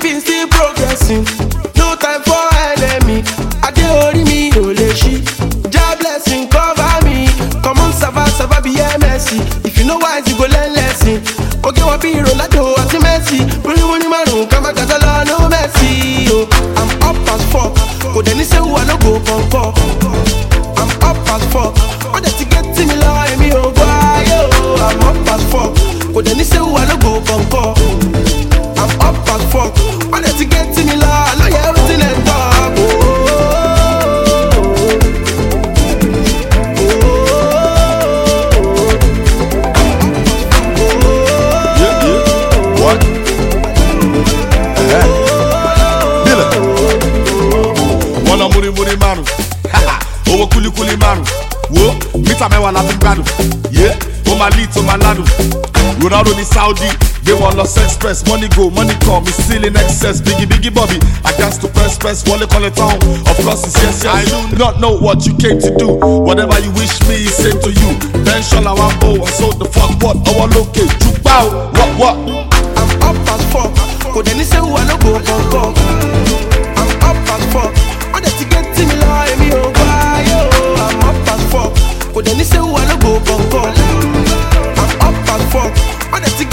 living still progressing. No time for enemy. I dey ori mi o le shi. Jah blessing cover me. Come on, sava be MSC. If you know why, you go learn lesson. Okay, what be Ronaldo àti Messi? Bring money marun, kama katala no Messi. Oh, I'm up as fuck. Kò dẹ̀ ní say who I no go conquer. I'm up as fuck. All that you get to me like me oh boy. I'm up as fuck. Kò dẹ̀ ní say who I no go conquer. I'm up as fuck. All that you get to me like I know you everything and talk. What? Wanna muri maru. Owo kuli maru. Wo, mita mẹ́wàá la fi gbádùn. Yeah, o ma lead to ma ládùn. Ronaldo ní Saudi, they want Los Express. Money go, money come, it's still in excess. Biggie Bobby, I gas to press. Wale call it town. Of course it's yes. I do not know what you came to do. Whatever you wish me is same to you. Pension I want bow, I sold the fuck what? I want locate, juke bow. What? I'm up as fuck. Kò dẹ̀ ní say who I no go conquer. I'm up as fuck. All that you get to me like me oh boy. I'm up as fuck. Kò dẹ̀ ní say who I no go conquer. I'm up as fuck. All that you